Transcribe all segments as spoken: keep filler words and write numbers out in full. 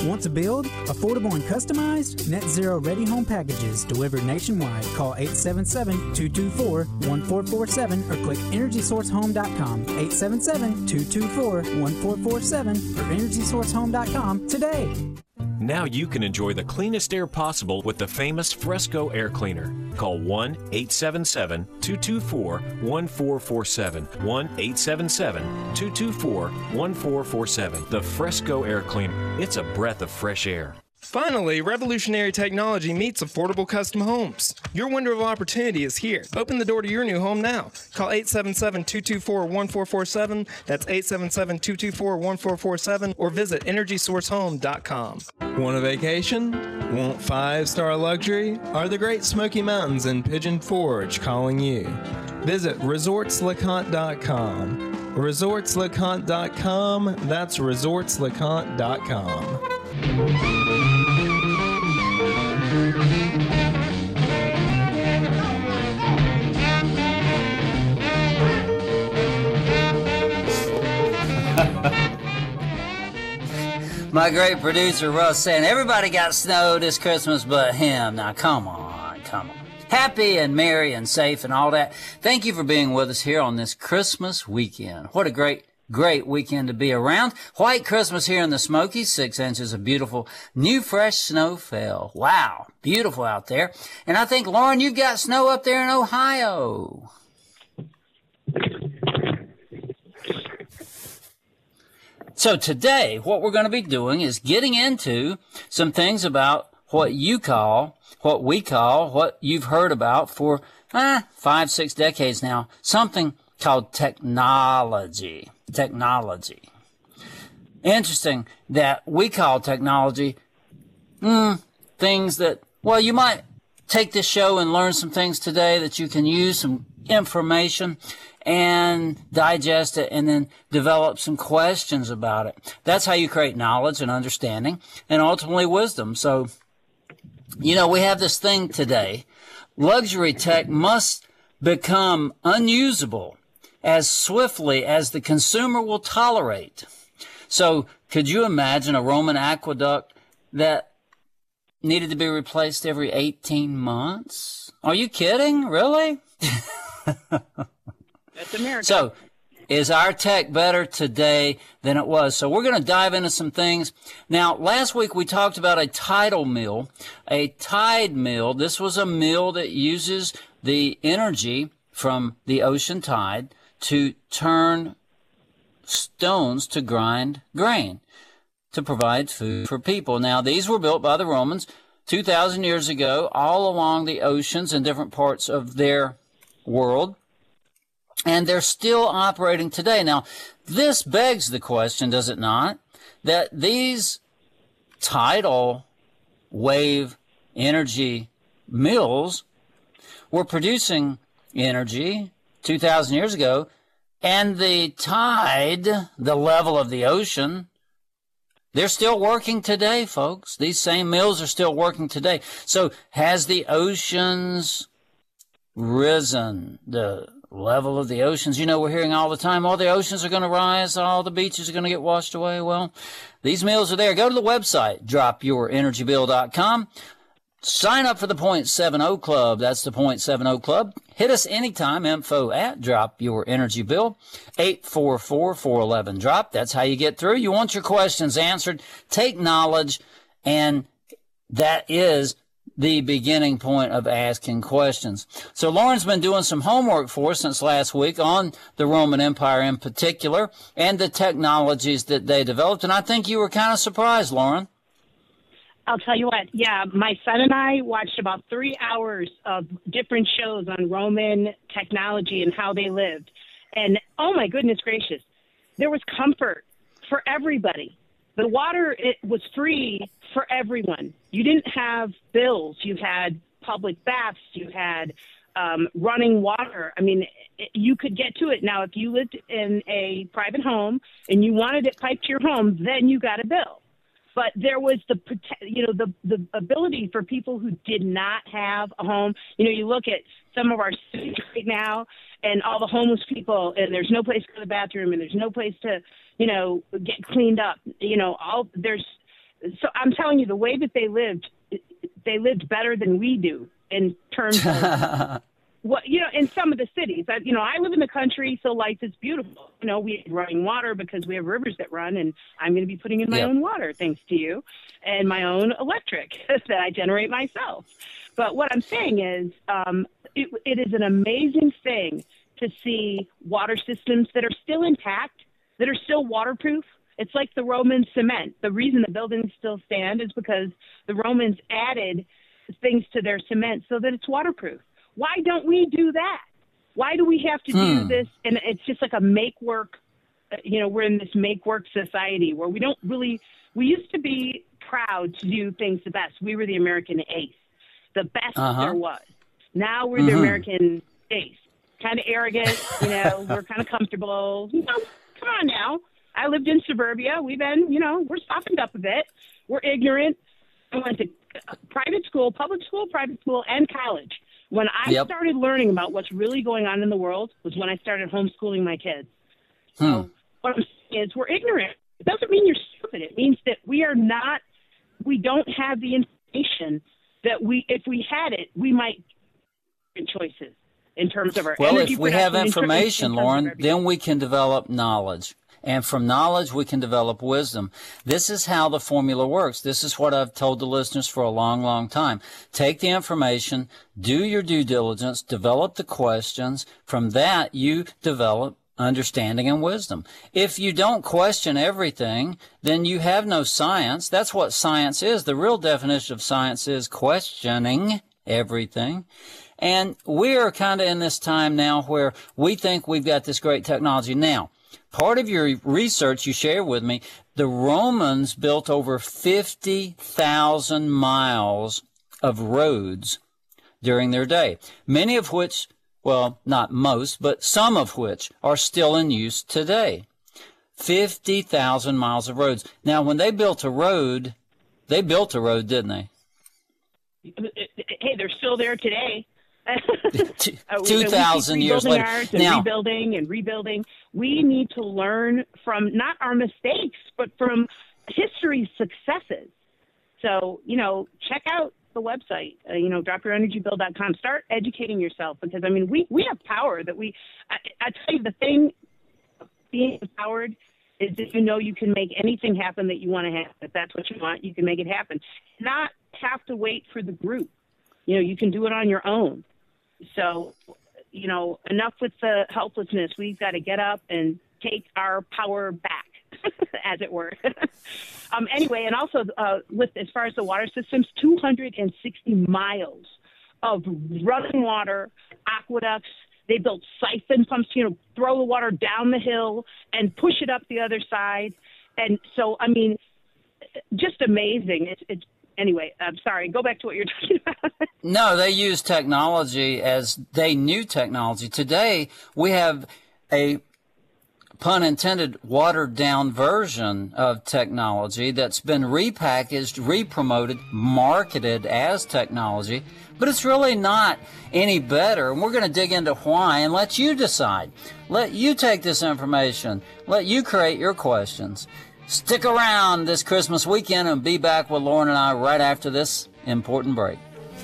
Want to build? Affordable and customized? Net Zero Ready Home Packages delivered nationwide. Call eight seven seven, two two four, one four four seven or click energy source home dot com. eight seven seven, two two four, one four four seven or energy source home dot com today. Now you can enjoy the cleanest air possible with the famous Fresco Air Cleaner. Call one eight seven seven, two two four, one four four seven. one eight seven seven, two two four, one four four seven. The Fresco Air Cleaner. It's a breath of fresh air. Finally, revolutionary technology meets affordable custom homes. Your window of opportunity is here. Open the door to your new home now. Call eight seven seven, two two four, one four four seven. That's eight seven seven, two two four, one four four seven or visit energy source home dot com. Want a vacation? Want five-star luxury? Are the Great Smoky Mountains in Pigeon Forge calling you? Visit resorts lecompte dot com. resorts lecompte dot com. That's resorts lecompte dot com. My great producer Russ saying everybody got snow this Christmas but him. Now come on, come on. Happy and merry and safe and all that. Thank you for being with us here on this Christmas weekend. What a great Great weekend to be around. White Christmas here in the Smokies. Six inches of beautiful new fresh snow fell. Wow. Beautiful out there. And I think, Lauren, you've got snow up there in Ohio. So today, what we're going to be doing is getting into some things about what you call, what we call, what you've heard about for eh, five, six decades now, something called technology. Technology. Interesting that we call technology mm, things that, well, you might take this show and learn some things today that you can use, some information, and digest it and then develop some questions about it. That's how you create knowledge and understanding and ultimately wisdom. So, you know, we have this thing today. Luxury tech must become unusable as swiftly as the consumer will tolerate. So could you imagine a Roman aqueduct that needed to be replaced every eighteen months? Are you kidding? Really? That's America. So is our tech better today than it was? So we're going to dive into some things. Now, last week we talked about a tidal mill, a tide mill. This was a mill that uses the energy from the ocean tide to turn stones to grind grain, to provide food for people. Now, these were built by the Romans two thousand years ago, all along the oceans in different parts of their world, and they're still operating today. Now, this begs the question, does it not, that these tidal wave energy mills were producing energy two thousand years ago, and the tide, the level of the ocean, they're still working today, folks. These same mills are still working today. So has the oceans risen? The level of the oceans, you know, we're hearing all the time, all the oceans are going to rise, all the beaches are going to get washed away. Well, these mills are there. Go to the website, drop your energy bill dot com. Sign up for the Point seven oh Club. That's the Point seven oh Club. Hit us anytime. Info at Drop Your Energy Bill. eight four four, four one one, drop. That's how you get through. You want your questions answered. Take knowledge. And that is the beginning point of asking questions. So Lauren's been doing some homework for us since last week on the Roman Empire in particular and the technologies that they developed. And I think you were kind of surprised, Lauren. I'll tell you what, yeah, my son and I watched about three hours of different shows on Roman technology and how they lived. And, oh, my goodness gracious, there was comfort for everybody. The water, it was free for everyone. You didn't have bills. You had public baths. You had um, running water. I mean, it, you could get to it. Now, if you lived in a private home and you wanted it piped to your home, then you got a bill. But there was the, you know, the, the ability for people who did not have a home. You know, you look at some of our cities right now and all the homeless people, and there's no place to go to the bathroom, and there's no place to, you know, get cleaned up. You know, all there's. So I'm telling you, the way that they lived, they lived better than we do in terms of what, you know, in some of the cities. I, you know, I live in the country, so life is beautiful. You know, we have running water because we have rivers that run, and I'm going to be putting in my yep. own water, thanks to you, and my own electric that I generate myself. But what I'm saying is um, it, it is an amazing thing to see water systems that are still intact, that are still waterproof. It's like the Roman cement. The reason the buildings still stand is because the Romans added things to their cement so that it's waterproof. Why don't we do that? Why do we have to hmm. do this? And it's just like a make work, you know, we're in this make work society where we don't really, we used to be proud to do things the best. We were the American ace, the best uh-huh. there was. Now we're mm-hmm. the American ace. Kind of arrogant, you know, we're kind of comfortable. You know, come on now. I lived in suburbia. We've been, you know, we're softened up a bit. We're ignorant. I went to private school, public school, private school, and college. When I yep. started learning about what's really going on in the world was when I started homeschooling my kids. Hmm. So what I'm saying is we're ignorant. It doesn't mean you're stupid. It means that we are not, we don't have the information that we, if we had it, we might make choices in terms of our well, energy if we have production, information, in terms- in Lauren, terms then we can develop knowledge. And from knowledge, we can develop wisdom. This is how the formula works. This is what I've told the listeners for a long, long time. Take the information, do your due diligence, develop the questions. From that, you develop understanding and wisdom. If you don't question everything, then you have no science. That's what science is. The real definition of science is questioning everything. And we are kind of in this time now where we think we've got this great technology. Now, part of your research you share with me, the Romans built over fifty thousand miles of roads during their day, many of which, well, not most, but some of which are still in use today. fifty thousand miles of roads. Now, when they built a road, they built a road, didn't they? Hey, they're still there today. Two thousand years later. And now, rebuilding and rebuilding. We need to learn from not our mistakes, but from history's successes. So, you know, check out the website, uh, you know, drop your energy bill dot com. Start educating yourself because, I mean, we, we have power that we, I, I tell you, the thing, being empowered is that you know you can make anything happen that you want to have. If that's what you want, you can make it happen. Not have to wait for the group. You know, you can do it on your own. So, you know, enough with the helplessness. We've got to get up and take our power back, as it were. um, anyway, and also uh, with as far as the water systems, two hundred sixty miles of running water, aqueducts. They built siphon pumps, you know, throw the water down the hill and push it up the other side. And so, I mean, just amazing. It's, it's Anyway, I'm sorry. Go back to what you're talking about. No, they use technology as they knew technology. Today, we have a, pun intended, watered-down version of technology that's been repackaged, re-promoted, marketed as technology, but it's really not any better. And we're going to dig into why and let you decide. Let you take this information. Let you create your questions. Stick around this Christmas weekend and be back with Lauren and I right after this important break.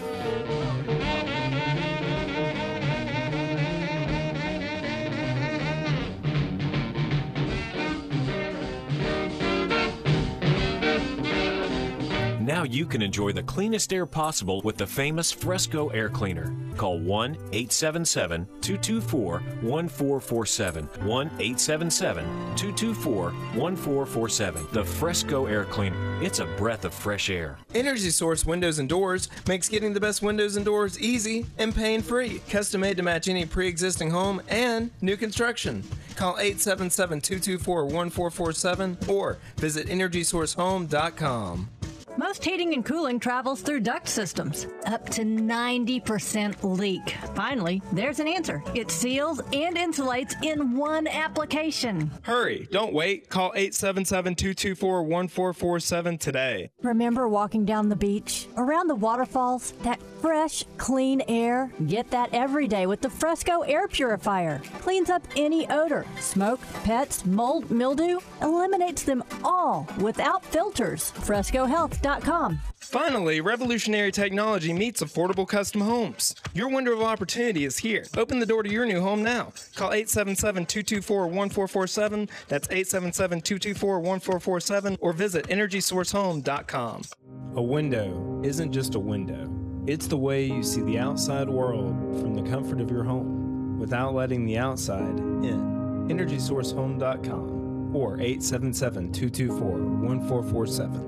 Now you can enjoy the cleanest air possible with the famous Fresco Air Cleaner. Call one eight seven seven, two two four, one four four seven. one eight seven seven, two two four, one four four seven. The Fresco Air Cleaner. It's a breath of fresh air. Energy Source Windows and Doors makes getting the best windows and doors easy and pain-free. Custom made to match any pre-existing home and new construction. Call eight seven seven, two two four, one four four seven or visit energy source home dot com. Most Most heating and cooling travels through duct systems. Up to ninety percent leak. Finally, there's an answer. It seals and insulates in one application. Hurry, don't wait. Call eight seven seven, two two four, one four four seven today. Remember walking down the beach, around the waterfalls, that fresh, clean air? Get that every day with the Fresco Air Purifier. Cleans up any odor, smoke, pets, mold, mildew, eliminates them all without filters. Fresco Health dot com. Finally, revolutionary technology meets affordable custom homes. Your window of opportunity is here. Open the door to your new home now. Call eight seven seven, two two four, one four four seven. That's eight seven seven, two two four, one four four seven or visit energy source home dot com. A window isn't just a window. It's the way you see the outside world from the comfort of your home without letting the outside in. energy source home dot com or eight seven seven, two two four, one four four seven.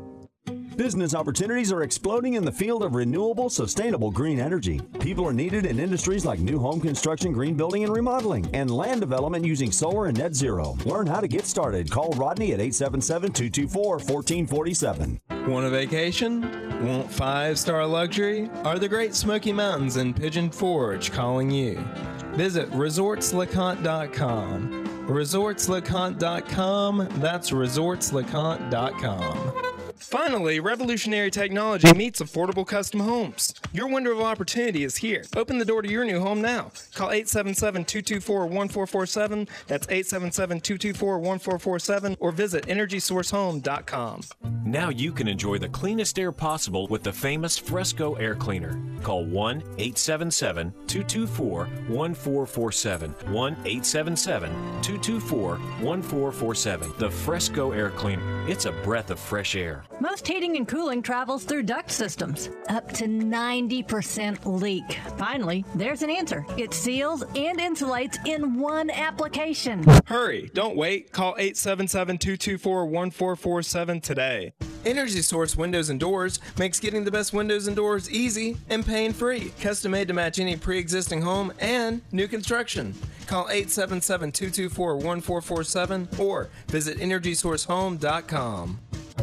Business opportunities are exploding in the field of renewable, sustainable green energy. People are needed in industries like new home construction, green building and remodeling, and land development using solar and net zero. Learn how to get started. Call Rodney at eight seven seven, two two four, one four four seven. Want a vacation? Want five-star luxury? Are the Great Smoky Mountains in Pigeon Forge calling you? Visit resorts lecompte dot com. resorts lecompte dot com. That's resorts lecompte dot com. Finally, revolutionary technology meets affordable custom homes. Your window of opportunity is here. Open the door to your new home now. Call eight seven seven, two two four, one four four seven. That's eight seven seven, two two four, one four four seven or visit energy source home dot com. Now you can enjoy the cleanest air possible with the famous Fresco Air Cleaner. Call one eight seven seven, two two four, one four four seven. one eight seven seven, two two four, one four four seven. The Fresco Air Cleaner. It's a breath of fresh air. Most heating and cooling travels through duct systems. Up to ninety percent leak. Finally, there's an answer. It seals and insulates in one application. Hurry, don't wait. Call eight seven seven, two two four, one four four seven today. Energy Source Windows and Doors makes getting the best windows and doors easy and pain-free. Custom made to match any pre-existing home and new construction. Call eight seven seven, two two four, one four four seven or visit energy source home dot com.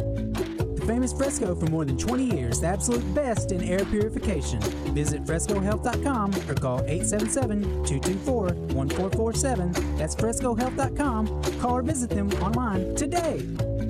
Famous Fresco for more than twenty years, the absolute best in air purification. Visit fresco health dot com or call eight seven seven, two two four, one four four seven. That's fresco health dot com. Call or visit them online today.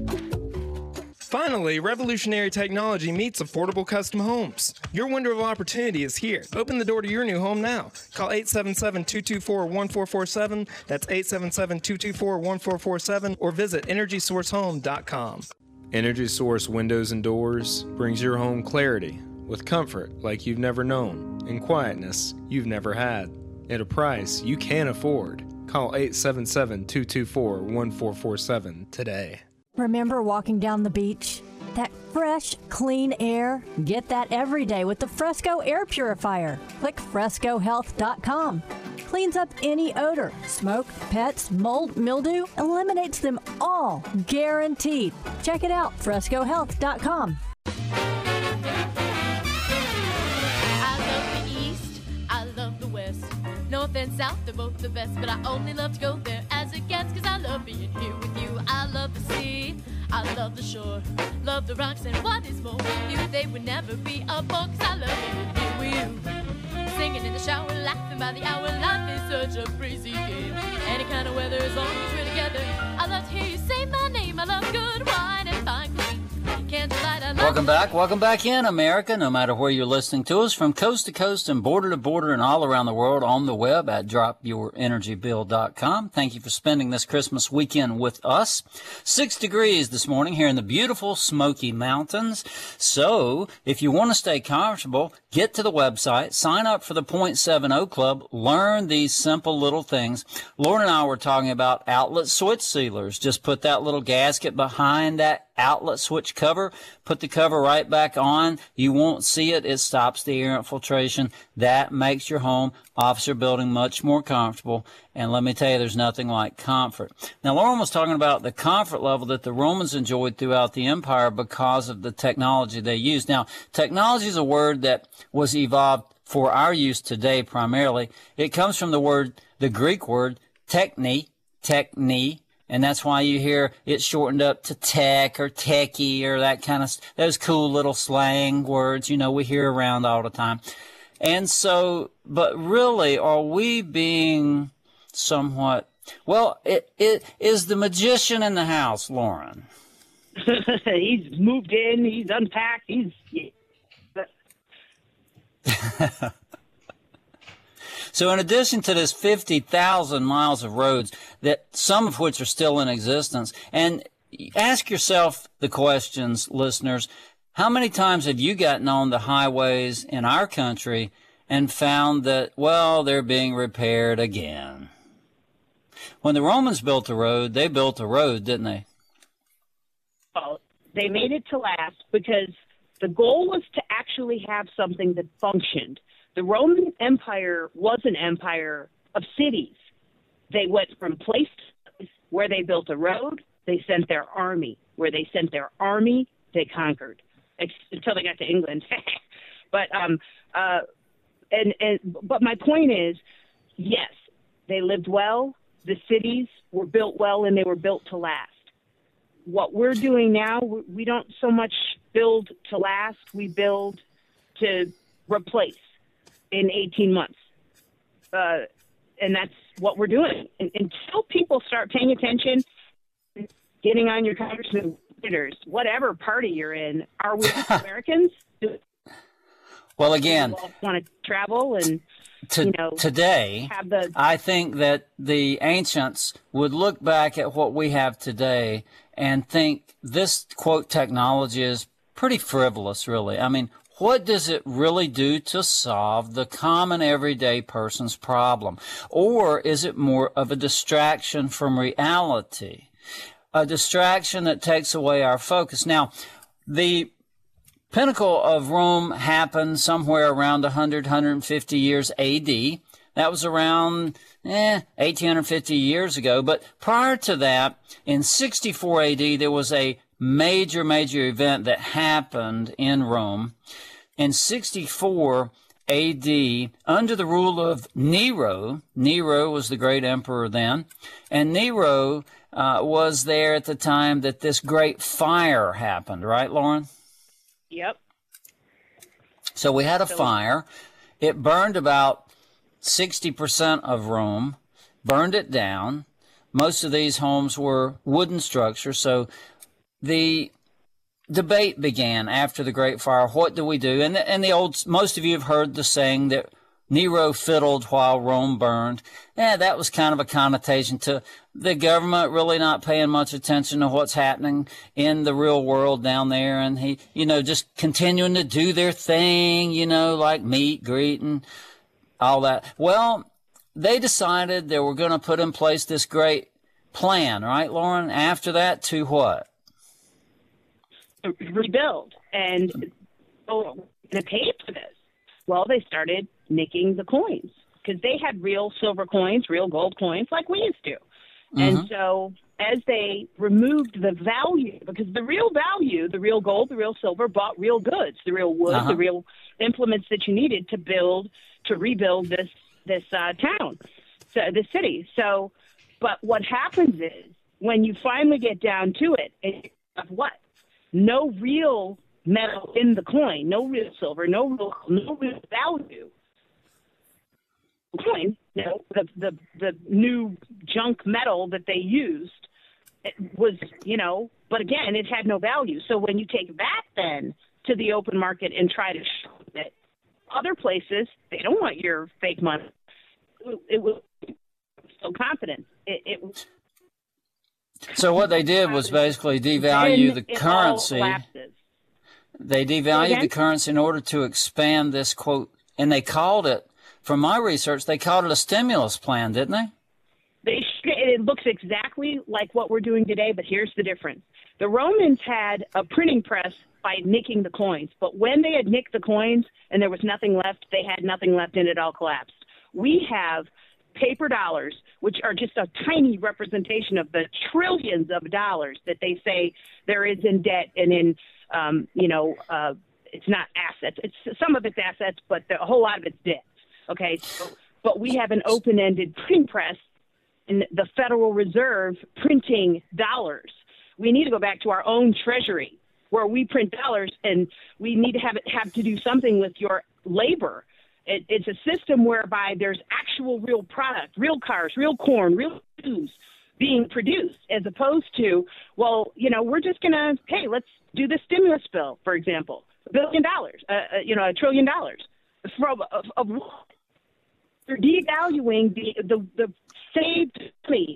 Finally, revolutionary technology meets affordable custom homes. Your window of opportunity is here. Open the door to your new home now. Call eight seven seven, two two four, one four four seven. That's eight seven seven, two two four, one four four seven or visit energy source home dot com. Energy Source Windows and Doors brings your home clarity with comfort like you've never known and quietness you've never had at a price you can afford. Call eight seven seven, two two four, one four four seven today. Remember walking down the beach? That fresh, clean air? Get that every day with the Fresco Air Purifier. Click fresco health dot com. Cleans up any odor, smoke, pets, mold, mildew, eliminates them all, guaranteed. Check it out, fresco health dot com. I love the East, I love the West. North and South, they're both the best, but I only love to go there as it gets, cause I love being here with you. I love the sea, I love the shore, love the rocks, and what is more with you, they would never be a bore, cause I love being here with you. Singing in the shower, laughing by the hour, life is such a breezy game. Any kind of weather, as long as we're together. I love to hear you say my name, I love good wine and fine cuisine. Candlelight, I love Welcome back. Welcome back in, America, no matter where you're listening to us, from coast to coast and border to border and all around the world on the web at drop your energy bill dot com. Thank you for spending this Christmas weekend with us. Six degrees this morning here in the beautiful Smoky Mountains. So if you want to stay comfortable, get to the website, sign up for the point seven oh Club, learn these simple little things. Lauren and I were talking about outlet switch sealers. Just put that little gasket behind that outlet switch cover, put the cover right back on. You won't see it. It stops the air infiltration. That makes your home, office, or building much more comfortable. And let me tell you, there's nothing like comfort. Now, Lauren was talking about the comfort level that the Romans enjoyed throughout the empire because of the technology they used. Now, technology is a word that was evolved for our use today primarily. It comes from the word, the Greek word, techne, techne, And that's why you hear it shortened up to tech or techie or that kind of, those cool little slang words, you know, we hear around all the time. And so, but really, are we being somewhat, well, it, it is the magician in the house, Lauren. He's moved in, he's unpacked, he's... So in addition to this fifty thousand miles of roads, that some of which are still in existence, and ask yourself the questions, listeners, how many times have you gotten on the highways in our country and found that, well, they're being repaired again? When the Romans built a road, they built a road, didn't they? Well, they made it to last because the goal was to actually have something that functioned. The Roman Empire was an empire of cities. They went from place to place. Where they built a road, they sent their army. Where they sent their army, they conquered, until they got to England. but um, uh, and and but my point is, yes, they lived well. The cities were built well, and they were built to last. What we're doing now, we don't so much build to last. We build to replace in eighteen months. Uh, and that's what we're doing. And, until people start paying attention, getting on your congressman leaders, whatever party you're in, are we Americans? Do well, again, want to travel and, to, you know, today, have the... I think that the ancients would look back at what we have today and think this, quote, technology is pretty frivolous, really. I mean, what does it really do to solve the common everyday person's problem? Or is it more of a distraction from reality? A distraction that takes away our focus. Now, the pinnacle of Rome happened somewhere around one hundred, one hundred fifty years A D. That was around eh, eighteen fifty years ago. But prior to that, in sixty-four A D, there was a major, major event that happened in Rome. In sixty-four A D, under the rule of Nero, Nero was the great emperor then, and Nero uh, was there at the time that this great fire happened, right, Lauren? Yep. So we had a fire. It burned about sixty percent of Rome, burned it down. Most of these homes were wooden structures, so the debate began after the Great Fire. What do we do? And the, and the old, most of you have heard the saying that Nero fiddled while Rome burned. Yeah, that was kind of a connotation to the government really not paying much attention to what's happening in the real world down there. And he, you know, just continuing to do their thing, you know, like meet, greet, and all that. Well, they decided they were going to put in place this great plan, right, Lauren? After that, to what? Rebuild. And oh, they paid for this. Well, they started nicking the coins because they had real silver coins, real gold coins like we used to. Mm-hmm. And so as they removed the value, because the real value, the real gold, the real silver, bought real goods, the real wood, uh-huh. the real implements that you needed to build, to rebuild this, this uh, town, so this city. So, but what happens is when you finally get down to it, it's what? No real metal in the coin, no real silver, no real, no real value. Coin, you know, the, the the new junk metal that they used, it was, you know, but again, it had no value. So when you take that then to the open market and try to show it, other places, they don't want your fake money. It, it was so confident. It, it So what they did was basically devalue the currency. They devalued the currency in order to expand this, quote, and they called it, from my research, they called it a stimulus plan, didn't they? They it looks exactly like what we're doing today, but here's the difference. The Romans had a printing press by nicking the coins, but when they had nicked the coins and there was nothing left, they had nothing left and it all collapsed. We have paper dollars, which are just a tiny representation of the trillions of dollars that they say there is in debt and in, um, you know, uh, it's not assets. It's some of it's assets, but the, a whole lot of it's debt. Okay, so, but we have an open-ended printing press in the Federal Reserve printing dollars. We need to go back to our own treasury where we print dollars, and we need to have it have to do something with your labor. It, it's a system whereby there's actual real product, real cars, real corn, real shoes being produced, as opposed to, well, you know, we're just going to, hey, let's do the stimulus bill, for example, a billion dollars, uh, uh, you know, a trillion dollars. From, of, of what? They're devaluing the, the, the saved money.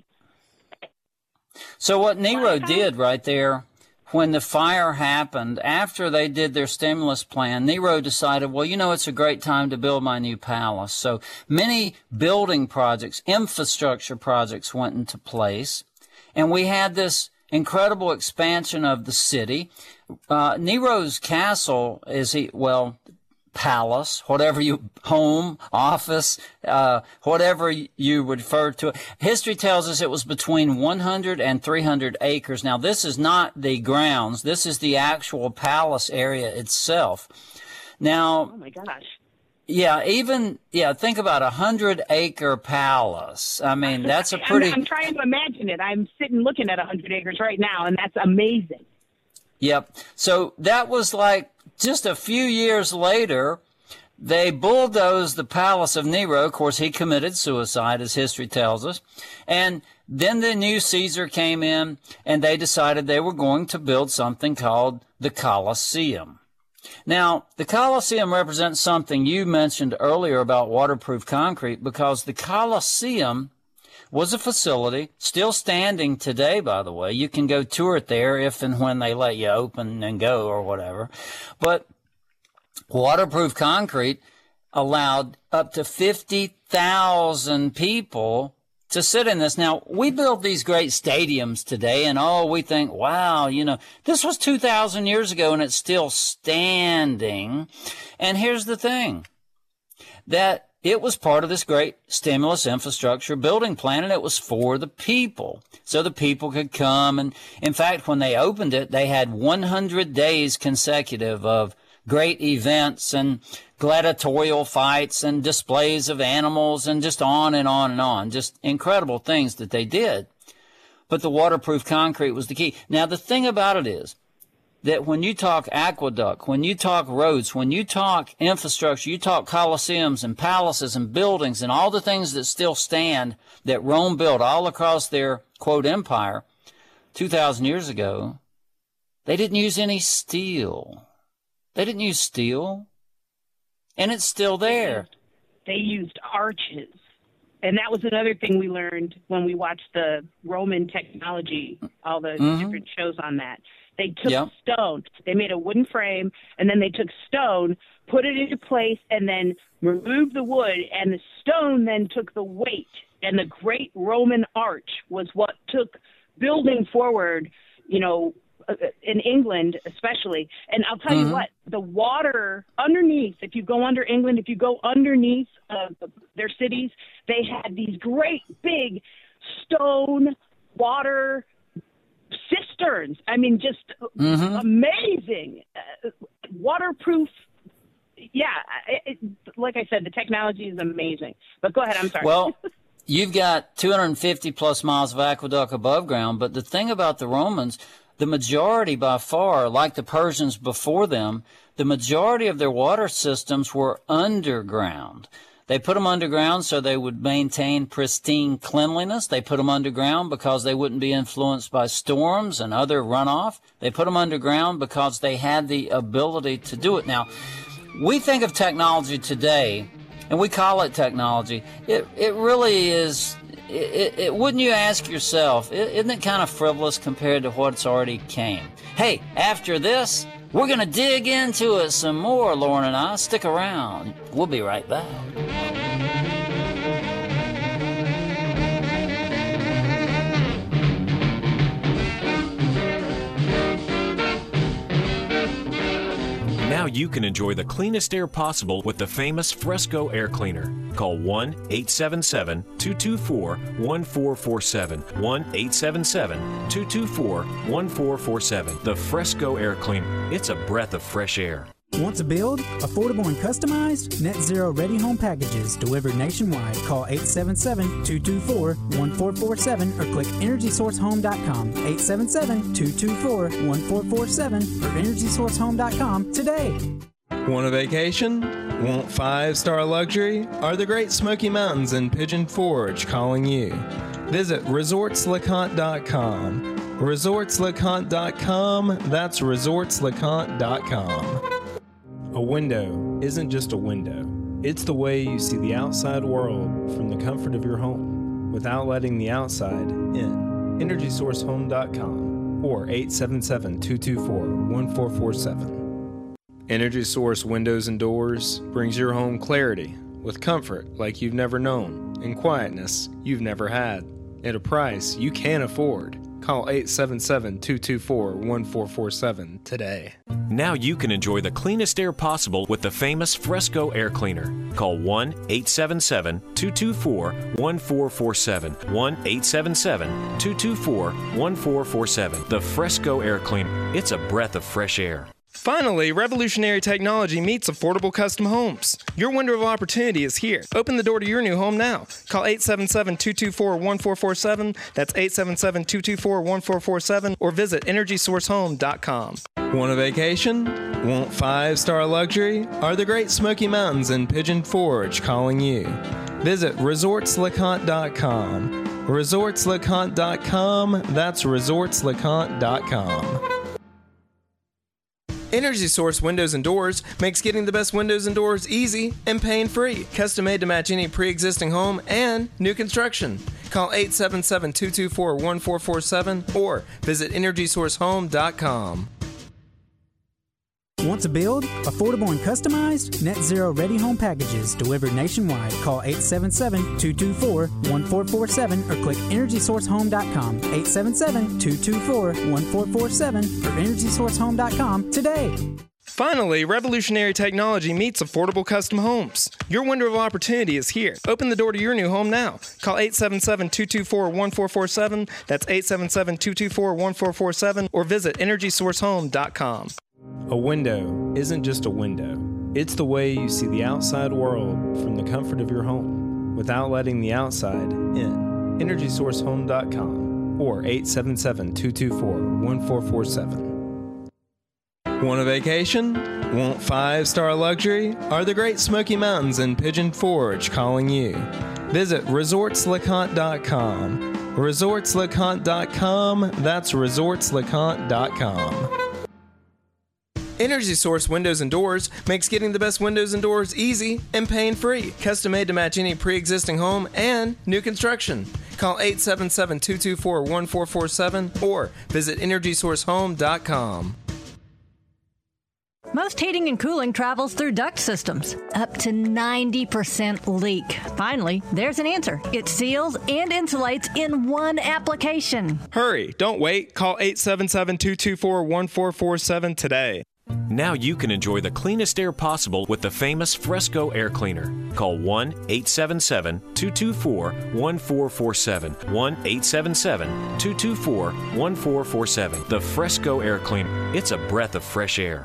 So what Nero did right there, when the fire happened, after they did their stimulus plan, Nero decided, well, you know, it's a great time to build my new palace. So many building projects, infrastructure projects went into place, and we had this incredible expansion of the city. Uh, Nero's castle is, he, well, palace, whatever you, home, office, uh, whatever you refer to it. History tells us it was between one hundred and three hundred acres. Now, this is not the grounds. This is the actual palace area itself. Now, oh my gosh. Yeah, even, yeah, think about a hundred acre palace. I mean, that's a pretty... I'm, I'm trying to imagine it. I'm sitting looking at a hundred acres right now, and that's amazing. Yep. So that was like just a few years later, they bulldozed the palace of Nero. Of course, he committed suicide, as history tells us. And then the new Caesar came in, and they decided they were going to build something called the Colosseum. Now, the Colosseum represents something you mentioned earlier about waterproof concrete, because the Colosseum was a facility, still standing today, by the way. You can go tour it there if and when they let you open and go or whatever. But waterproof concrete allowed up to fifty thousand people to sit in this. Now, we build these great stadiums today, and oh, we think, wow, you know, this was two thousand years ago, and it's still standing. And here's the thing, that it was part of this great stimulus infrastructure building plan, and it was for the people, so the people could come. And in fact, when they opened it, they had one hundred days consecutive of great events and gladiatorial fights and displays of animals and just on and on and on. Just incredible things that they did. But the waterproof concrete was the key. Now, the thing about it is that when you talk aqueduct, when you talk roads, when you talk infrastructure, you talk coliseums and palaces and buildings and all the things that still stand that Rome built all across their, quote, empire two thousand years ago, they didn't use any steel. They didn't use steel, and it's still there. They used arches. And that was another thing we learned when we watched the Roman technology, all the mm-hmm. different shows on that. They took yep. stone. They made a wooden frame, and then they took stone, put it into place, and then removed the wood, and the stone then took the weight. And the great Roman arch was what took building forward, you know, in England especially. And I'll tell mm-hmm. you what, the water underneath, if you go under England, if you go underneath uh, their cities, they had these great big stone water cisterns. I mean, just mm-hmm. amazing. Uh, waterproof. Yeah, it, it, like I said, the technology is amazing. But go ahead, I'm sorry. Well, you've got two hundred fifty plus miles of aqueduct above ground, but the thing about the Romans, the majority by far, like the Persians before them, the majority of their water systems were underground. They put them underground so they would maintain pristine cleanliness. They put them underground because they wouldn't be influenced by storms and other runoff. They put them underground because they had the ability to do it. Now, we think of technology today, and we call it technology. It, it really is... It, it, wouldn't you ask yourself, isn't it kind of frivolous compared to what's already came? Hey, after this, we're going to dig into it some more, Lauren and I. Stick around. We'll be right back. Now you can enjoy the cleanest air possible with the famous Fresco Air Cleaner. Call one eight seven seven, two two four, one four four seven. one eight seven seven, two two four, one four four seven. The Fresco Air Cleaner. It's a breath of fresh air. Want to build? Affordable and customized? Net Zero Ready Home Packages delivered nationwide. Call eight seven seven, two two four, one four four seven or click energy source home dot com. eight seven seven, two two four, one four four seven or energy source home dot com today. Want a vacation? Want five-star luxury? Are the Great Smoky Mountains in Pigeon Forge calling you? Visit resorts lecompte dot com. resorts lecompte dot com. That's resorts lecompte dot com. A window isn't just a window. It's the way you see the outside world from the comfort of your home without letting the outside in. energy source home dot com or eight seven seven, two two four, one four four seven. Energy Source Windows and Doors brings your home clarity with comfort like you've never known and quietness you've never had at a price you can afford. Call eight seven seven, two two four, one four four seven today. Now you can enjoy the cleanest air possible with the famous Fresco Air Cleaner. Call one eight seven seven, two two four, one four four seven. one eight seven seven, two two four, one four four seven. The Fresco Air Cleaner. It's a breath of fresh air. Finally, revolutionary technology meets affordable custom homes. Your window of opportunity is here. Open the door to your new home now. Call eight seven seven, two two four, one four four seven. That's eight seven seven, two two four, one four four seven or visit energy source home dot com. Want a vacation? Want five-star luxury? Are the Great Smoky Mountains in Pigeon Forge calling you? Visit resorts lecompte dot com. resorts lecompte dot com. That's resorts lecompte dot com. Energy Source Windows and Doors makes getting the best windows and doors easy and pain-free. Custom made to match any pre-existing home and new construction. Call eight seven seven, two two four, one four four seven or visit energy source home dot com. Want to build? Affordable and customized? Net Zero Ready Home Packages delivered nationwide. Call eight seven seven, two two four, one four four seven or click energy source home dot com. eight seven seven, two two four, one four four seven or energy source home dot com today. Finally, revolutionary technology meets affordable custom homes. Your window of opportunity is here. Open the door to your new home now. Call eight seven seven, two two four, one four four seven. That's eight seven seven, two two four, one four four seven or visit energy source home dot com. A window isn't just a window. It's the way you see the outside world from the comfort of your home without letting the outside in. energy source home dot com or eight seven seven, two two four, one four four seven. Want a vacation? Want five-star luxury? Are the Great Smoky Mountains in Pigeon Forge calling you? Visit resorts lecompte dot com. resorts lecompte dot com. That's resorts lecompte dot com. Energy Source Windows and Doors makes getting the best windows and doors easy and pain-free. Custom made to match any pre-existing home and new construction. Call eight seven seven, two two four, one four four seven or visit energy source home dot com. Most heating and cooling travels through duct systems. Up to ninety percent leak. Finally, there's an answer. It seals and insulates in one application. Hurry, don't wait. Call eight seven seven, two two four, one four four seven today. Now you can enjoy the cleanest air possible with the famous Fresco Air Cleaner. Call one eight seven seven, two two four, one four four seven. one eight seven seven, two two four, one four four seven. The Fresco Air Cleaner. It's a breath of fresh air.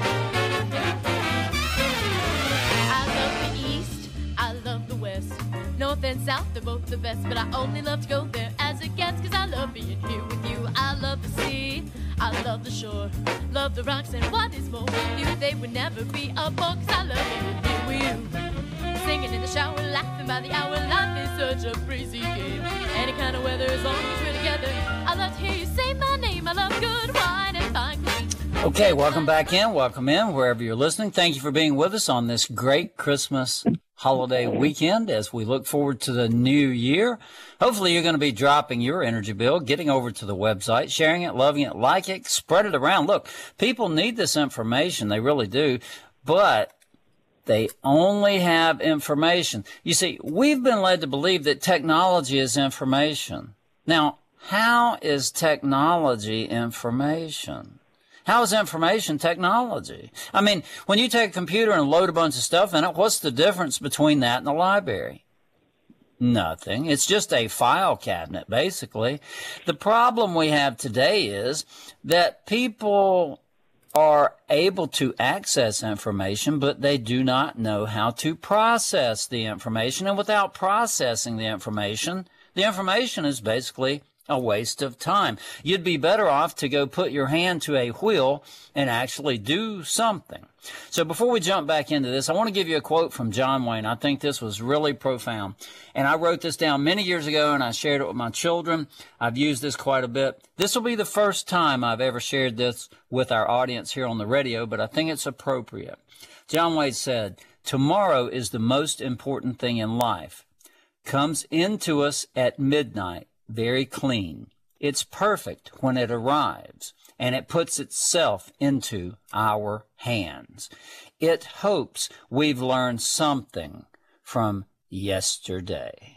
North and south, they're both the best, but I only love to go there as it gets, cause I love being here with you. I love the sea, I love the shore, love the rocks, and what is more with you, they would never be a bore, cause I love being here with you. Singing in the shower, laughing by the hour, life is such a breezy game. Any kind of weather, as long as we're together, I love to hear you say my name. I love good wine and fine cuisine. Okay, welcome back in, welcome in, wherever you're listening. Thank you for being with us on this great Christmas holiday weekend as we look forward to the new year. Hopefully you're going to be dropping your energy bill, getting over to the website, sharing it, loving it, like it, spread it around. Look, people need this information. They really do. But they only have information. You see, we've been led to believe that technology is information. Now, how is technology information? How is information technology? I mean, when you take a computer and load a bunch of stuff in it, what's the difference between that and a library? Nothing. It's just a file cabinet, basically. The problem we have today is that people are able to access information, but they do not know how to process the information. And without processing the information, the information is basically a waste of time. You'd be better off to go put your hand to a wheel and actually do something. So before we jump back into this, I want to give you a quote from John Wayne. I think this was really profound. And I wrote this down many years ago, and I shared it with my children. I've used this quite a bit. This will be the first time I've ever shared this with our audience here on the radio, but I think it's appropriate. John Wayne said, "Tomorrow is the most important thing in life. Comes into us at midnight, very clean. It's perfect when it arrives, and it puts itself into our hands. It hopes we've learned something from yesterday."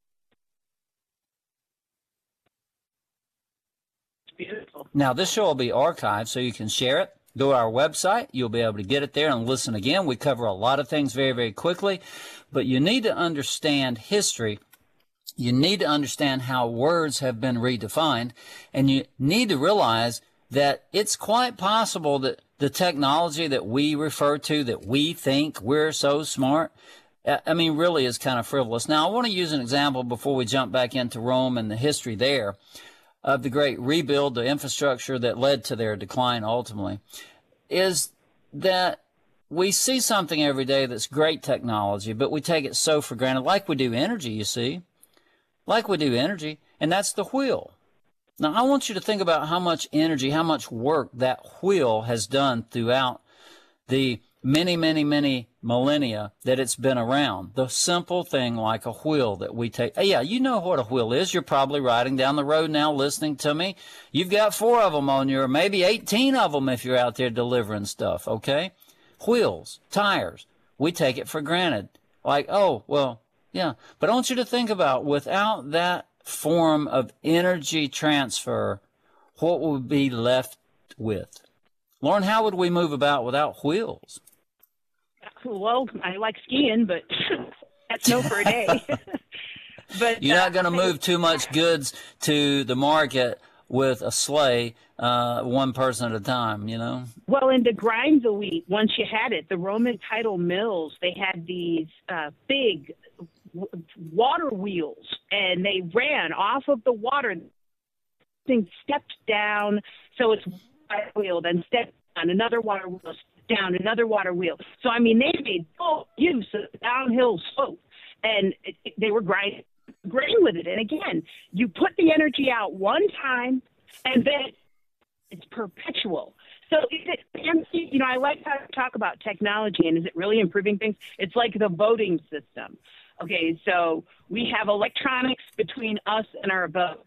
Beautiful. Now, this show will be archived so you can share it. Go to our website. You'll be able to get it there and listen again. We cover a lot of things very, very quickly, but you need to understand history. You need to understand how words have been redefined, and you need to realize that it's quite possible that the technology that we refer to, that we think we're so smart, I mean, really is kind of frivolous. Now, I want to use an example before we jump back into Rome and the history there of the great rebuild, the infrastructure that led to their decline ultimately, is that we see something every day that's great technology, but we take it so for granted, like we do energy, you see. Like we do energy, and that's the wheel. Now, I want you to think about how much energy, how much work that wheel has done throughout the many, many, many millennia that it's been around. The simple thing like a wheel that we take. Hey, yeah, you know what a wheel is. You're probably riding down the road now listening to me. You've got four of them on your, maybe eighteen of them if you're out there delivering stuff, okay? Wheels, tires, we take it for granted. Like, oh, well, yeah, but I want you to think about, without that form of energy transfer, what would we be left with? Lauren, how would we move about without wheels? Well, I like skiing, but that's no for a day. But you're not uh, going to move too much goods to the market with a sleigh, uh, one person at a time, you know? Well, and to grind the wheat, once you had it, the Roman tidal mills, they had these uh, big water wheels, and they ran off of the water. Thing stepped down, so it's water wheel, then stepped down, another water wheel, down, another water wheel. So, I mean, they made full use of the downhill slope, and it, it, they were grinding grain with it. And again, you put the energy out one time, and then it's perpetual. So, is it fancy? You know, I like how to talk about technology, and is it really improving things? It's like the voting system. Okay, so we have electronics between us and our vote.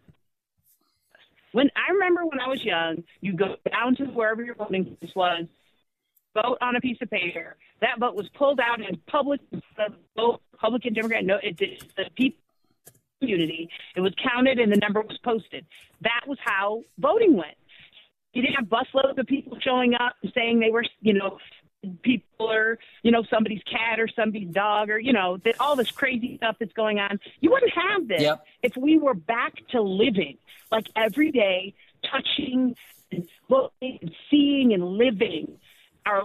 When I remember when I was young, you go down to wherever your voting place was, vote on a piece of paper. That vote was pulled out in public, vote Republican, Democrat. No, it did the people community. It was counted and the number was posted. That was how voting went. You didn't have busloads of people showing up and saying they were, you know, people are, you know, somebody's cat or somebody's dog, or, you know, that all this crazy stuff that's going on. You wouldn't have this yep. if we were back to living, like every day, touching and looking and seeing and living our.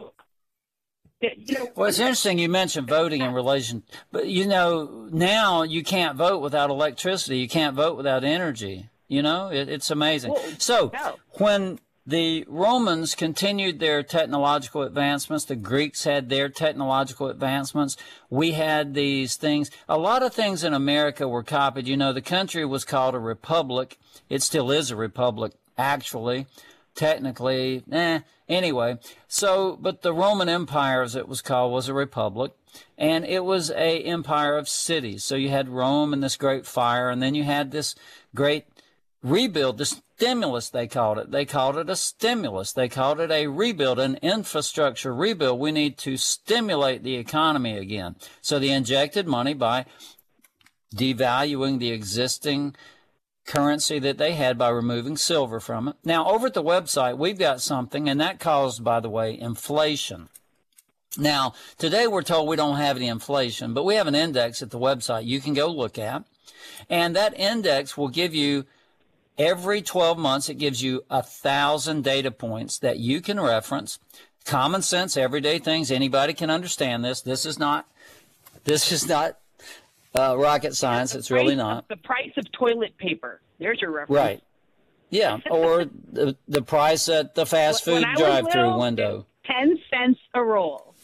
You know, well, it's interesting you mentioned voting in relation, but, you know, now you can't vote without electricity. You can't vote without energy. You know, it, it's amazing. Well, so no. when the Romans continued their technological advancements, the Greeks had their technological advancements, we had these things. A lot of things in America were copied. You know, the country was called a republic. It still is a republic, actually. Technically, eh, anyway. So, but the Roman Empire, as it was called, was a republic, and it was a empire of cities. So you had Rome and this great fire, and then you had this great rebuild, the stimulus, they called it. They called it a stimulus. They called it a rebuild, an infrastructure rebuild. We need to stimulate the economy again. So they injected money by devaluing the existing currency that they had by removing silver from it. Now, over at the website, we've got something, and that caused, by the way, inflation. Now, today we're told we don't have any inflation, but we have an index at the website you can go look at, and that index will give you Every twelve months, it gives you a thousand data points that you can reference. Common sense, everyday things. Anybody can understand this. This is not, this is not uh, rocket science. It's really not. The price of toilet paper. There's your reference. Right. Yeah. Or the, the price at the fast food drive-through window. Ten cents a roll.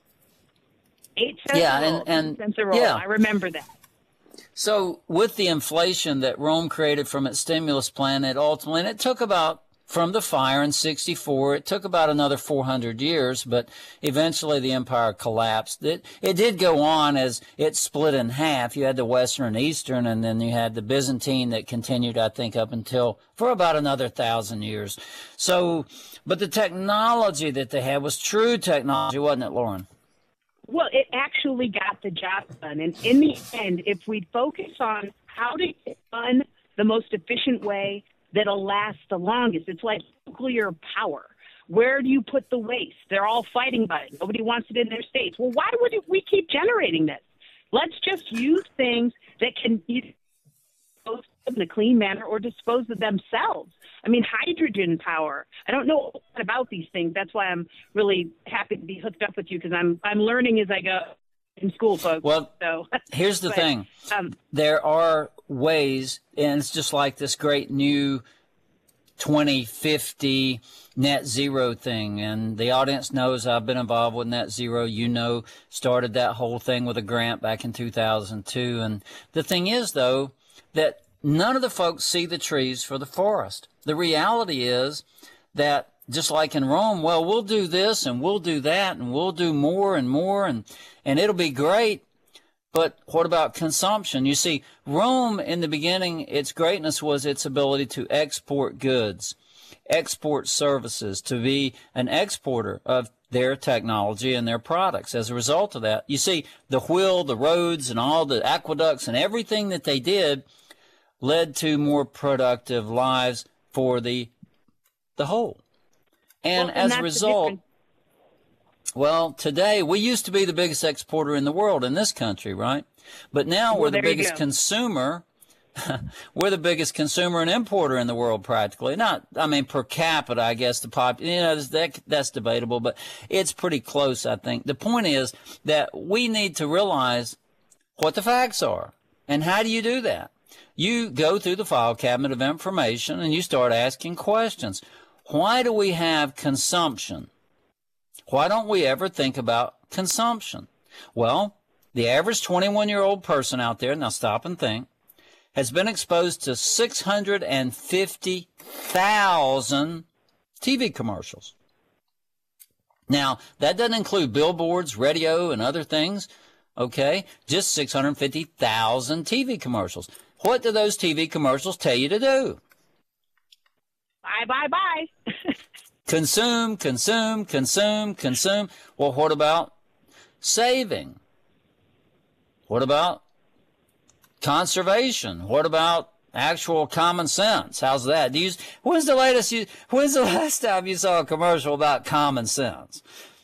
Eight cents yeah, a roll. And, and, ten cents a roll. Yeah. I remember that. So with the inflation that Rome created from its stimulus plan, it ultimately, and it took about, from the fire in sixty-four, it took about another four hundred years, but eventually the empire collapsed. It, it did go on as it split in half. You had the Western and Eastern, and then you had the Byzantine that continued, I think, up until, for about another thousand years. So, but the technology that they had was true technology, wasn't it, Lauren? Well, it actually got the job done. And in the end, if we focus on how to get done the most efficient way that'll last the longest, it's like nuclear power. Where do you put the waste? They're all fighting about it. Nobody wants it in their states. Well, why would we keep generating this? Let's just use things that can either dispose of them in a clean manner or dispose of themselves. I mean, hydrogen power. I don't know about these things. That's why I'm really happy to be hooked up with you, because I'm I'm learning as I go in school, folks. Well, so, here's the but, thing. Um, there are ways, and it's just like this great new twenty fifty net zero thing. And the audience knows I've been involved with net zero. You know, started that whole thing with a grant back in two thousand two. And the thing is, though, that none of the folks see the trees for the forest. The reality is that just like in Rome, well, we'll do this and we'll do that and we'll do more and more and, and it'll be great. But what about consumption? You see, Rome in the beginning, its greatness was its ability to export goods, export services, to be an exporter of their technology and their products. As a result of that, you see, the wheel, the roads, and all the aqueducts and everything that they did led to more productive lives for the the whole. And, well, and as a result, well, today we used to be the biggest exporter in the world in this country, right? But now well, we're the biggest consumer. We're the biggest consumer and importer in the world, practically. Not, I mean, per capita, I guess the pop, you know, that, that's debatable, but it's pretty close, I think. The point is that we need to realize what the facts are. And how do you do that? You go through the file cabinet of information and you start asking questions. Why do we have consumption? Why don't we ever think about consumption? Well, the average twenty-one-year-old person out there, now stop and think, has been exposed to six hundred fifty thousand T V commercials. Now, that doesn't include billboards, radio, and other things, okay? Just six hundred fifty thousand T V commercials. What do those T V commercials tell you to do? Bye, bye, bye. Consume, consume, consume, consume. Well, what about saving? What about conservation? What about actual common sense? How's that? Do you, when's the latest you, when's the last time you saw a commercial about common sense?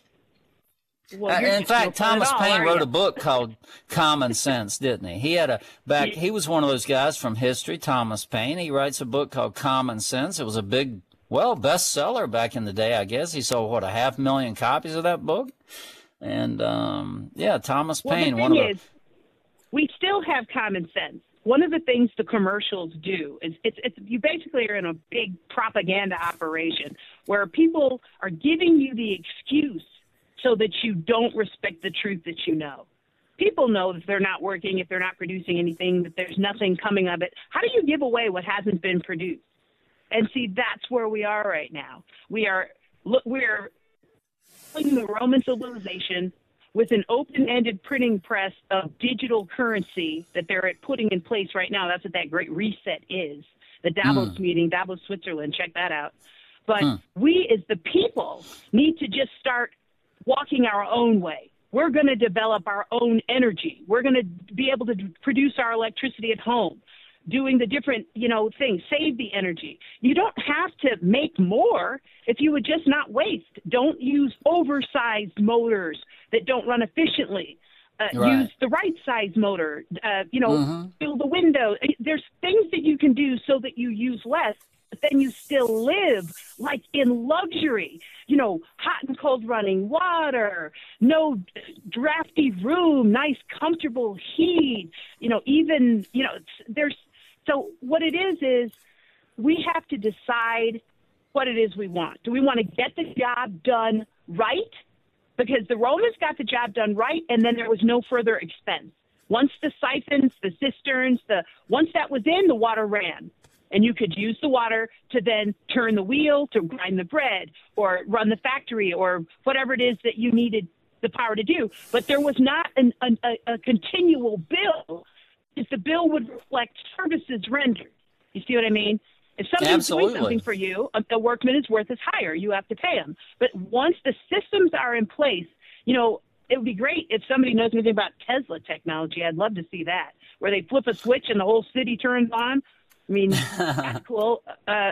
Well, uh, in fact, Thomas all, Paine wrote you? a book called Common Sense, didn't he? He had a back. He was one of those guys from history, Thomas Paine. He writes a book called Common Sense. It was a big, well, bestseller back in the day, I guess. He sold, what, a half million copies of that book? And, um, yeah, Thomas well, Paine, the one thing of the... is, we still have common sense. One of the things the commercials do is it's, it's you basically are in a big propaganda operation where people are giving you the excuse so that you don't respect the truth that you know. People know that they're not working, if they're not producing anything, that there's nothing coming of it. How do you give away what hasn't been produced? And see, that's where we are right now. We are look, we're in the Roman civilization with an open-ended printing press of digital currency that they're putting in place right now. That's what that great reset is. The Davos mm. meeting, Davos, Switzerland. Check that out. But mm. we as the people need to just start walking our own way. We're going to develop our own energy. We're going to be able to produce our electricity at home, doing the different, you know, things, save the energy. You don't have to make more if you would just not waste. Don't use oversized motors that don't run efficiently. Uh, Right. Use the right size motor. Uh, you know, Mhm. fill the window. There's things that you can do so that you use less, but then you still live like in luxury. You know, hot and cold running water, no drafty room, nice comfortable heat. You know, even you know, it's- there's so what it is is we have to decide what it is we want. Do we want to get the job done right? Because the Romans got the job done right, and then there was no further expense. Once the siphons, the cisterns, the once that was in, the water ran. And you could use the water to then turn the wheel, to grind the bread, or run the factory, or whatever it is that you needed the power to do. But there was not an, an, a, a continual bill, if the bill would reflect services rendered. You see what I mean? If somebody's Absolutely. doing something for you, a, a workman is worth his hire. You have to pay him. But once the systems are in place, you know, it would be great if somebody knows anything about Tesla technology. I'd love to see that, where they flip a switch and the whole city turns on. I mean, that's cool. Uh,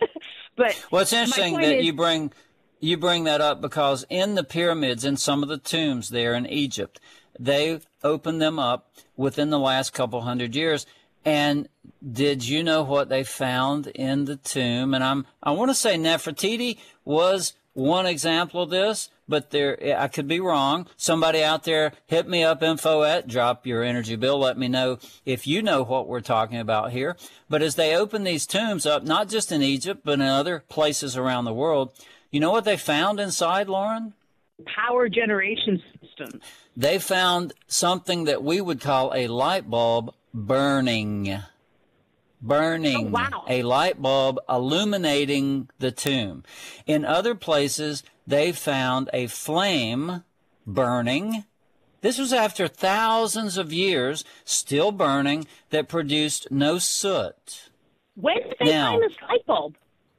but Well, it's my interesting point that is- you bring you bring that up because in the pyramids, in some of the tombs there in Egypt, they opened them up within the last couple hundred years. And did you know what they found in the tomb? And I'm I want to say Nefertiti was one example of this, but there I could be wrong. Somebody out there hit me up, info at drop your energy bill. Let me know if you know what we're talking about here. But as they opened these tombs up, not just in Egypt, but in other places around the world, you know what they found inside, Lauren? power generation system. They found something that we would call a light bulb burning. Burning. Oh, wow. A light bulb illuminating the tomb. In other places, they found a flame burning. This was after thousands of years, still burning, that produced no soot. When did they Now- find this light bulb?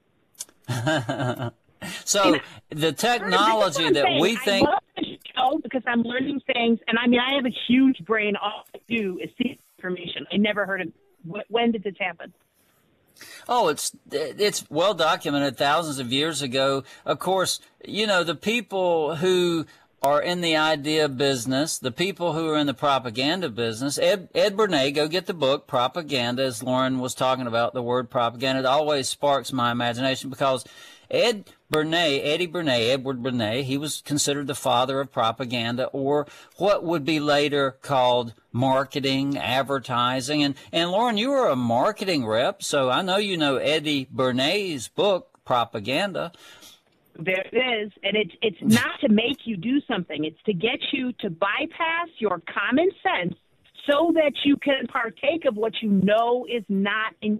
So the technology That's what I'm that saying. we think... I love this show because I'm learning things, and I mean, I have a huge brain. All I do is see information. I never heard of. wh- When did this happen? Oh, it's it's well documented thousands of years ago. Of course, you know, the people who are in the idea business, the people who are in the propaganda business, Ed, Ed Bernays, go get the book, Propaganda, as Lauren was talking about the word propaganda. It always sparks my imagination because Ed Bernays, Eddie Bernays, Edward Bernays, he was considered the father of propaganda, or what would be later called marketing, advertising. And, and Lauren, you were a marketing rep, so I know you know Eddie Bernays' book, Propaganda. There it is, and it's it's not to make you do something. It's to get you to bypass your common sense so that you can partake of what you know is not in.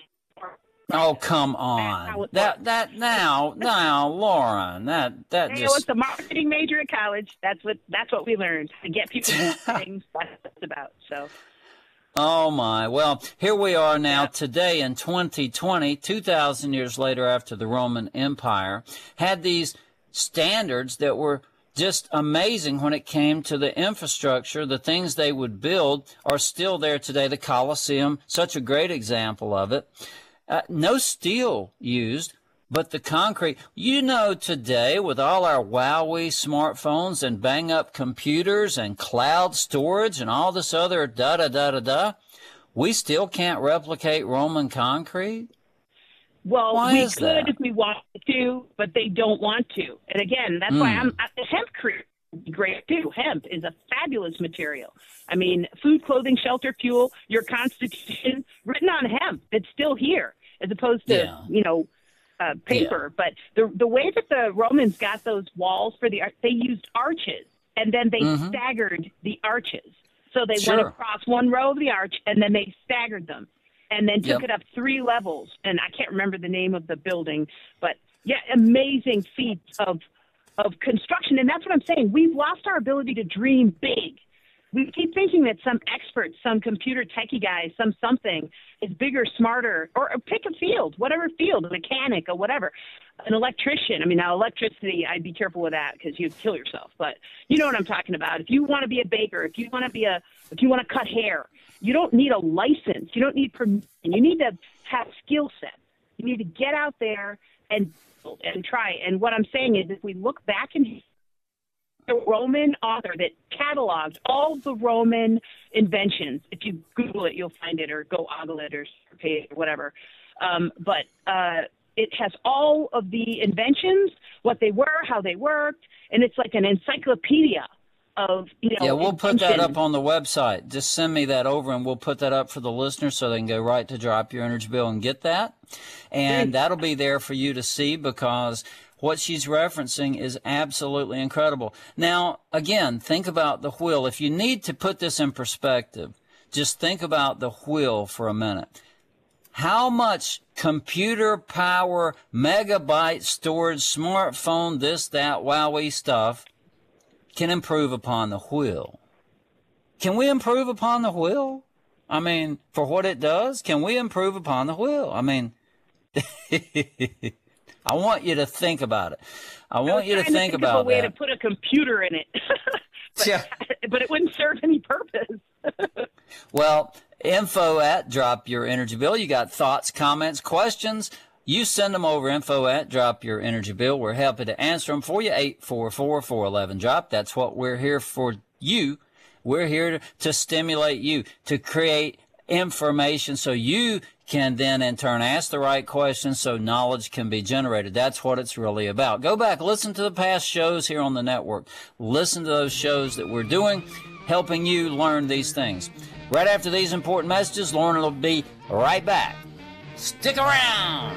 Oh, come how on. it That, that, now, now, Lauren, that, that Hey, I was just, a marketing major at college. That's what that's what we learned, to get people to do things. That's what it's about. So. oh my. Well, here we are now today in twenty twenty, two thousand years later after the Roman Empire, had these standards that were just amazing when it came to the infrastructure. The things they would build are still there today. The Colosseum, such a great example of it. Uh, no steel used, but the concrete. You know, today with all our Huawei smartphones and bang-up computers and cloud storage and all this other da-da-da-da-da, we still can't replicate Roman concrete? Well, Why we is could that? if we wanted to, but they don't want to. And again, that's why Mm. I'm uh, hempcrete would be great too. Hemp is a fabulous material. I mean, food, clothing, shelter, fuel, your Constitution written on hemp. It's still here, as opposed to Yeah. you know uh, paper. But the the way that the Romans got those walls for the ar- they used arches, and then they Mhm. staggered the arches. So they Sure. went across one row of the arch, and then they staggered them, and then took Yep. it up three levels. And I can't remember the name of the building, but yeah, amazing feats of of construction. And that's what I'm saying. We've lost our ability to dream big. We keep thinking that some expert, some computer techie guy, some something is bigger, smarter, or, or pick a field, whatever field, a mechanic or whatever, an electrician. I mean, now electricity, I'd be careful with that because you'd kill yourself. But you know what I'm talking about. If you want to be a baker, if you want to be a, if you want to cut hair, you don't need a license. You don't need permission. You need to have skill set. You need to get out there and and try. And what I'm saying is, if we look back in a Roman author that cataloged all the Roman inventions. If you Google it, you'll find it, or go ogle it, or pay it, or whatever. Um, but uh, it has all of the inventions, what they were, how they worked, and it's like an encyclopedia of, you know. Yeah, we'll inventions. put that up on the website. Just send me that over, and we'll put that up for the listeners so they can go right to Drop Your Energy Bill and get that. And Great. That'll be there for you to see, because what she's referencing is absolutely incredible. Now, again, think about the wheel. If you need to put this in perspective, just think about the wheel for a minute. How much computer power, megabyte storage, smartphone, this, that, wowie stuff can improve upon the wheel? Can we improve upon the wheel? I mean, for what it does, can we improve upon the wheel? I mean, I want you to think about it. I want I you to think, to think about of a way that. to put a computer in it, but, Yeah. but it wouldn't serve any purpose. Well, info at Drop Your Energy Bill. You got thoughts, comments, questions? You send them over, info at Drop Your Energy Bill. We're happy to answer them for you. eight four four, four one one, drop. That's what we're here for you. We're here to, to stimulate you, to create information so you can then in turn ask the right questions so knowledge can be generated. That's what it's really about. Go back, listen to the past shows here on the network. Listen to those shows that we're doing, helping you learn these things. Right after these important messages, Lauren will be right back. Stick around.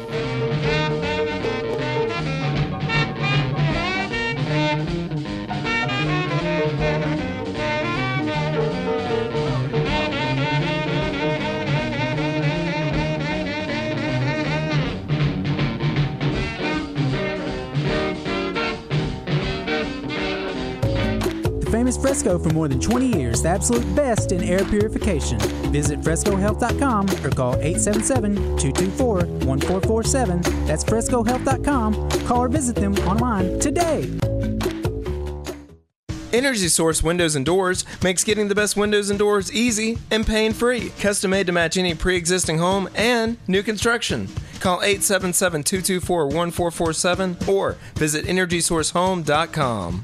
Famous Fresco for more than twenty years, the absolute best in air purification. Visit fresco health dot com or call eight seven seven, two two four, one four four seven. That's fresco health dot com. Call or visit them online today. Energy Source Windows and Doors makes getting the best windows and doors easy and pain-free. Custom made to match any pre-existing home and new construction. Call eight seven seven, two two four, one four four seven or visit energy source home dot com.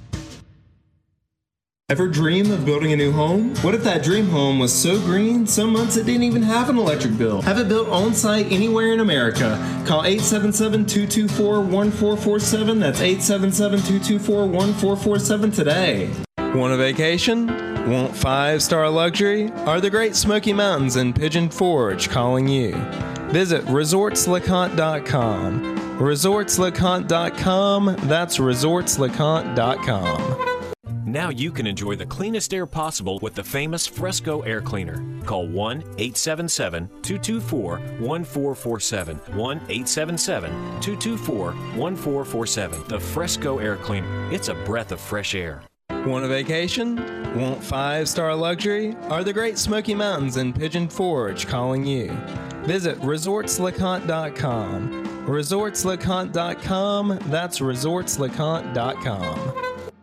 Ever dream of building a new home? What if that dream home was so green, some months it didn't even have an electric bill? Have it built on-site anywhere in America. Call eight seven seven, two two four, one four four seven. That's eight seven seven, two two four, one four four seven today. Want a vacation? Want five-star luxury? Are the Great Smoky Mountains in Pigeon Forge calling you? Visit resorts lecompte dot com. resorts lecompte dot com. That's resorts lecompte dot com. Now you can enjoy the cleanest air possible with the famous Fresco Air Cleaner. Call one eight seven seven, two two four, one four four seven. one eight seven seven, two two four, one four four seven. The Fresco Air Cleaner. It's a breath of fresh air. Want a vacation? Want five-star luxury? Are the Great Smoky Mountains in Pigeon Forge calling you? Visit resorts lecompte dot com. resorts lecompte dot com. That's resorts lecompte dot com.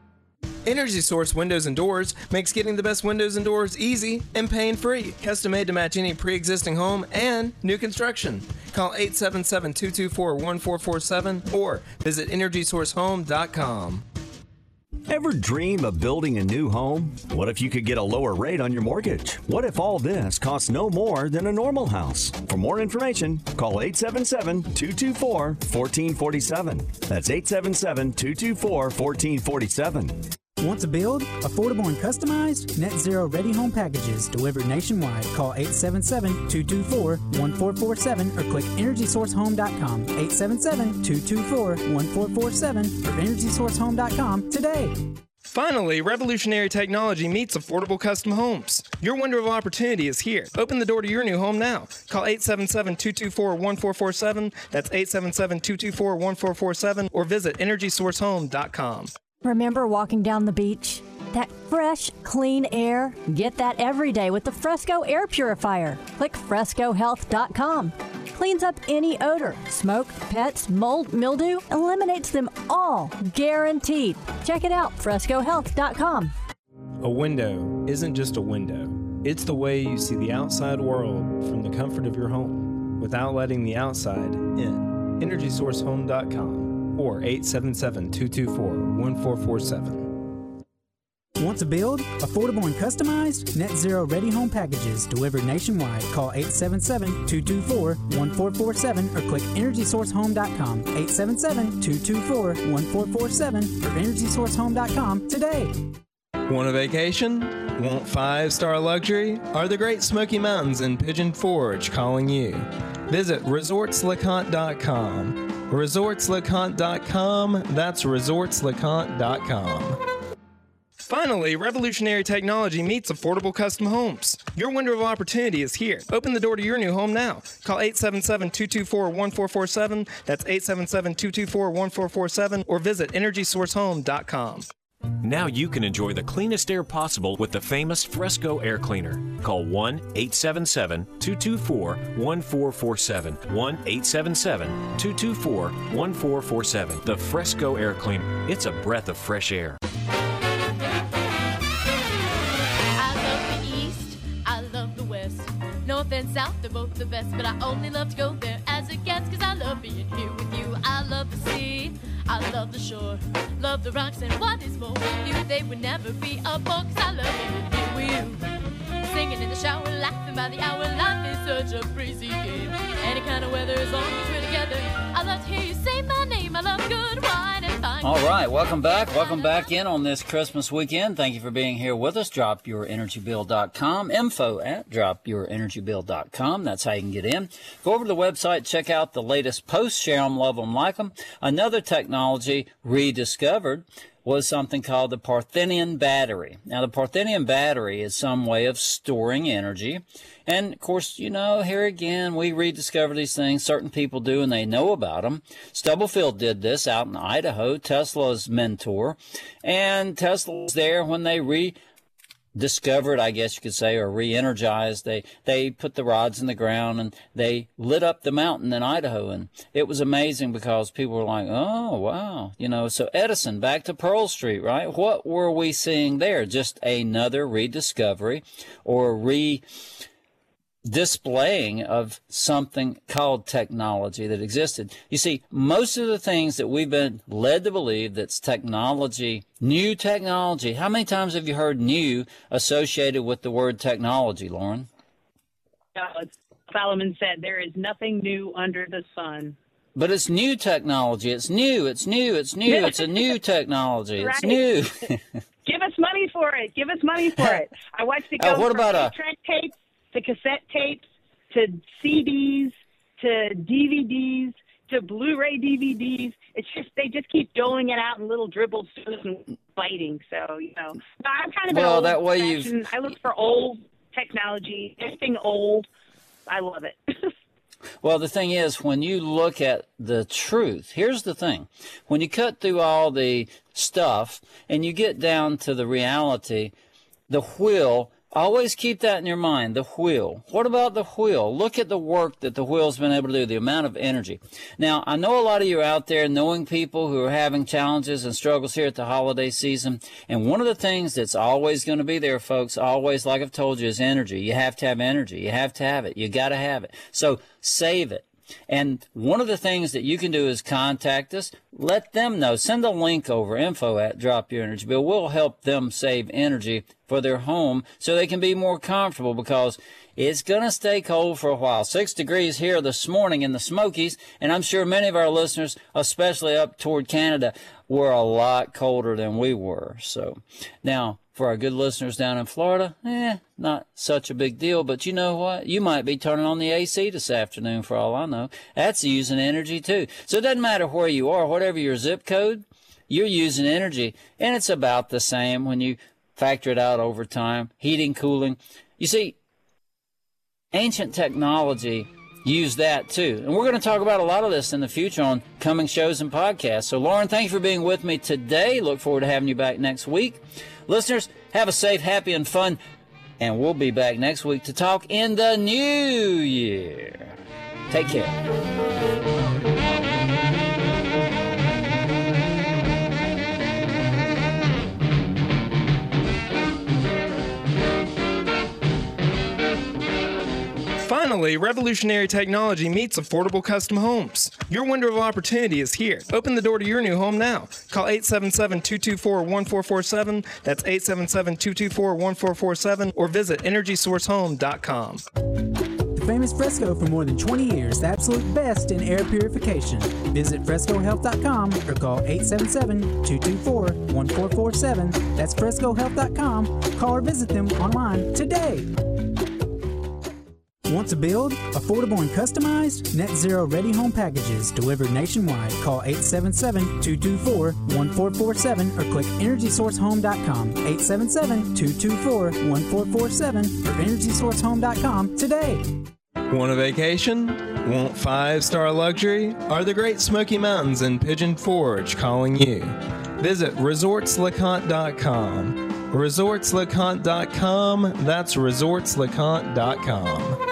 Energy Source Windows and Doors makes getting the best windows and doors easy and pain-free. Custom made to match any pre-existing home and new construction. Call eight seven seven, two two four, one four four seven or visit energy source home dot com. Ever dream of building a new home? What if you could get a lower rate on your mortgage? What if all this costs no more than a normal house? For more information, call eight seven seven, two two four, one four four seven. That's eight seven seven, two two four, one four four seven. Want to build affordable and customized net zero ready home packages delivered nationwide? Call eight seven seven, two two four, one four four seven or click energy source home dot com. eight seven seven, two two four, one four four seven or energy source home dot com today. Finally, revolutionary technology meets affordable custom homes. Your window of opportunity is here. Open the door to your new home now. Call eight seven seven, two two four, one four four seven. That's eight seven seven, two two four, one four four seven or visit energy source home dot com. Remember walking down the beach? That fresh, clean air? Get that every day with the Fresco Air Purifier. Click fresco health dot com. Cleans up any odor, smoke, pets, mold, mildew, eliminates them all, guaranteed. Check it out, fresco health dot com. A window isn't just a window. It's the way you see the outside world from the comfort of your home without letting the outside in. energy source home dot com or eight seven seven, two two four, one four four seven. Want to build? Affordable and customized? Net Zero Ready Home Packages delivered nationwide. Call eight seven seven, two two four, one four four seven or click energy source home dot com. eight seven seven, two two four, one four four seven or energy source home dot com today. Want a vacation? Want five-star luxury? Are the Great Smoky Mountains in Pigeon Forge calling you? Visit resorts lecompte dot com. resorts lecompte dot com. That's resorts lecompte dot com. Finally, revolutionary technology meets affordable custom homes. Your window of opportunity is here. Open the door to your new home now. Call eight seven seven, two two four, one four four seven. That's eight seven seven, two two four, one four four seven or visit energy source home dot com. Now you can enjoy the cleanest air possible with the famous Fresco Air Cleaner. Call one eight seven seven, two two four, one four four seven. one eight seven seven, two two four, one four four seven. The Fresco Air Cleaner. It's a breath of fresh air. North and south, they're both the best, but I only love to go there as a guest, cause I love being here with you. I love the sea, I love the shore, love the rocks, and what is more with you, they would never be a bore, cause I love being here with you. Singing in the shower, laughing by the hour, life is such a breezy game. Any kind of weather, as long as we're together, I love to hear you say my name. I love good wine and fine. All right, welcome back. Welcome back in on this Christmas weekend. Thank you for being here with us. drop your energy bill dot com, info at drop your energy bill dot com. That's how you can get in. Go over to the website, check out the latest posts, share them, love them, like them. Another technology rediscovered was something called the Parthenian battery. Now, the Parthenian battery is some way of storing energy. And, of course, you know, here again, we rediscover these things. Certain people do, and they know about them. Stubblefield did this out in Idaho, Tesla's mentor. And Tesla was there when they re discovered, I guess you could say, or re-energized. They they put the rods in the ground and they lit up the mountain in Idaho, and it was amazing because people were like, oh wow, you know. So Edison, back to Pearl Street, right? What were we seeing there? Just another rediscovery or re displaying of something called technology that existed. You see, most of the things that we've been led to believe that's technology, new technology, how many times have you heard new associated with the word technology, Lauren? Uh, Solomon said, there is nothing new under the sun. But it's new technology. It's new. It's new. It's new. It's a new technology. It's Right. new. Give us money for it. Give us money for it. I watched it go Uh, what from about a- eight-track tapes to cassette tapes to C Ds to D V Ds to Blu-ray D V Ds. It's just they just keep doling it out in little dribbles and biting. So you know, I'm kind of Well, an that way old-fashioned- you've- I look for old technology. Anything old, I love it. Well, the thing is, when you look at the truth, here's the thing. When you cut through all the stuff and you get down to the reality, the wheel, always keep that in your mind, the wheel. What about the wheel? Look at the work that the wheel's been able to do, the amount of energy. Now, I know a lot of you are out there knowing people who are having challenges and struggles here at the holiday season. And one of the things that's always going to be there, folks, always, like I've told you, is energy. You have to have energy. You have to have it. You got to have it. So save it. And one of the things that you can do is contact us. Let them know. Send a link over, info at Drop Your Energy Bill. We'll help them save energy for their home so they can be more comfortable because it's going to stay cold for a while. Six degrees here this morning in the Smokies, and I'm sure many of our listeners, especially up toward Canada, were a lot colder than we were. So now, for our good listeners down in Florida, eh, not such a big deal. But you know what? You might be turning on the A C this afternoon for all I know. That's using energy too. So it doesn't matter where you are, whatever your zip code, you're using energy. And it's about the same when you factor it out over time. Heating, cooling. You see, ancient technology used that too. And we're going to talk about a lot of this in the future on coming shows and podcasts. So Lauren, thank you for being with me today. Look forward to having you back next week. Listeners, have a safe, happy, and fun, and we'll be back next week to talk in the new year. Take care. Finally, revolutionary technology meets affordable custom homes. Your window of opportunity is here. Open the door to your new home now. Call eight seven seven, two two four, one four four seven. That's eight seven seven, two two four, one four four seven or visit energy source home dot com. The famous Fresco for more than twenty years, the absolute best in air purification. Visit fresco health dot com or call eight seven seven, two two four, one four four seven. That's fresco health dot com. Call or visit them online today. Want to build? Affordable and customized? Net Zero Ready Home Packages delivered nationwide. Call eight seven seven, two two four, one four four seven or click energy source home dot com. eight seven seven, two two four, one four four seven or energy source home dot com today. Want a vacation? Want five-star luxury? Are the Great Smoky Mountains and Pigeon Forge calling you? Visit resorts lecompte dot com. resorts lecompte dot com. That's resorts lecompte dot com.